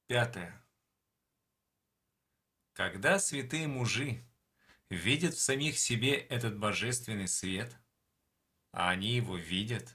Пятое. Когда святые мужи видят в самих себе этот божественный свет, а они его видят,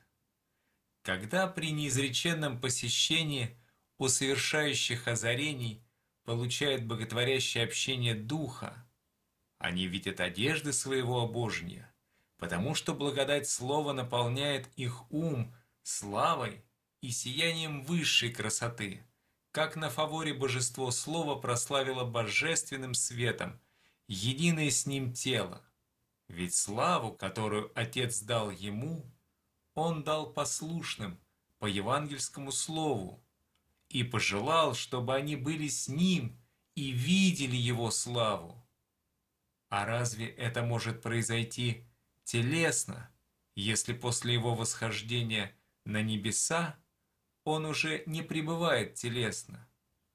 когда при неизреченном посещении у совершающих озарений получают боготворящее общение Духа, они видят одежды своего обожения, потому что благодать Слова наполняет их ум славой и сиянием высшей красоты, как на фаворе божество Слова прославило божественным светом единое с ним тело. Ведь славу, которую Отец дал ему, Он дал послушным по евангельскому слову и пожелал, чтобы они были с Ним и видели Его славу. А разве это может произойти телесно, если после Его восхождения на небеса Он уже не пребывает телесно?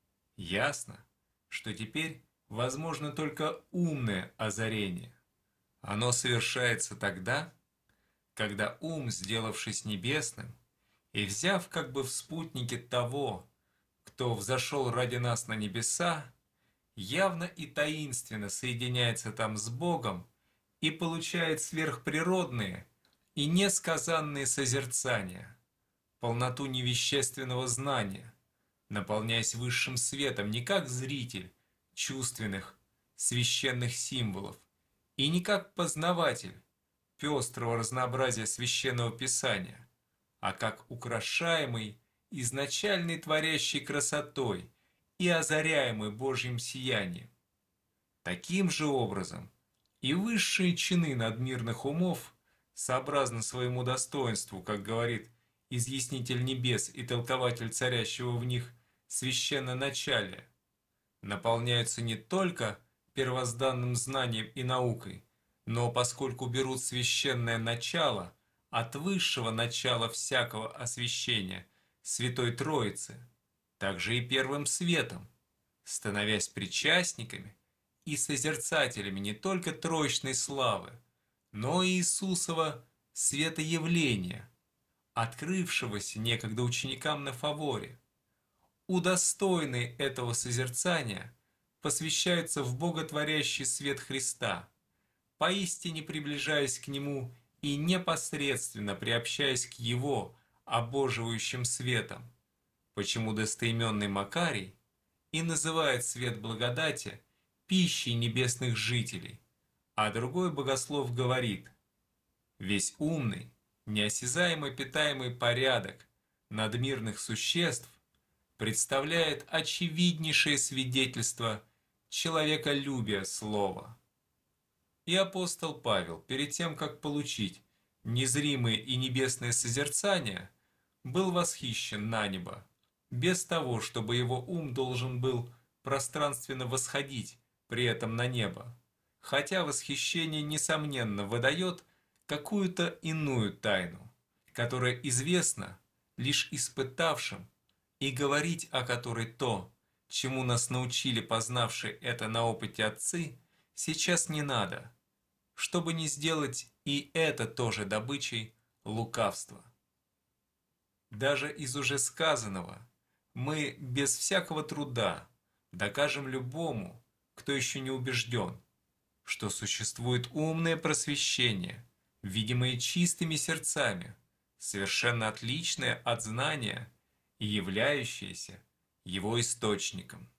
Ясно, что теперь возможно только умное озарение. Оно совершается тогда, когда ум, сделавшись небесным и взяв как бы в спутники того, кто взошел ради нас на небеса, явно и таинственно соединяется там с Богом и получает сверхприродные и несказанные созерцания, полноту невещественного знания, наполняясь высшим светом не как зритель чувственных, священных символов, и не как познаватель пестрого разнообразия священного писания, а как украшаемый изначальной творящей красотой и озаряемый Божьим сиянием. Таким же образом и высшие чины надмирных умов, сообразно своему достоинству, как говорит изъяснитель небес и толкователь царящего в них священноначалия, наполняются не только первозданным знанием и наукой, но поскольку берут священное начало от высшего начала всякого освящения, Святой Троицы, также и первым светом, становясь причастниками и созерцателями не только троичной славы, но и Иисусова светоявления, открывшегося некогда ученикам на фаворе. Удостоенные этого созерцания посвящаются в боготворящий свет Христа, поистине приближаясь к Нему и непосредственно приобщаясь к Его обоживающим светом, почему достоименный Макарий и называет свет благодати пищей небесных жителей, а другой богослов говорит: весь умный, неосязаемо питаемый порядок надмирных существ представляет очевиднейшее свидетельство человеколюбия слова. И апостол Павел, перед тем, как получить незримые и небесные созерцания, был восхищен на небо, без того, чтобы его ум должен был пространственно восходить при этом на небо, хотя восхищение, несомненно, выдает какую-то иную тайну, которая известна лишь испытавшим, и говорить о которой то, чему нас научили познавшие это на опыте отцы, сейчас не надо, чтобы не сделать и это тоже добычей лукавства. Даже из уже сказанного мы без всякого труда докажем любому, кто еще не убежден, что существует умное просвещение, видимое чистыми сердцами, совершенно отличное от знания и являющееся его источником.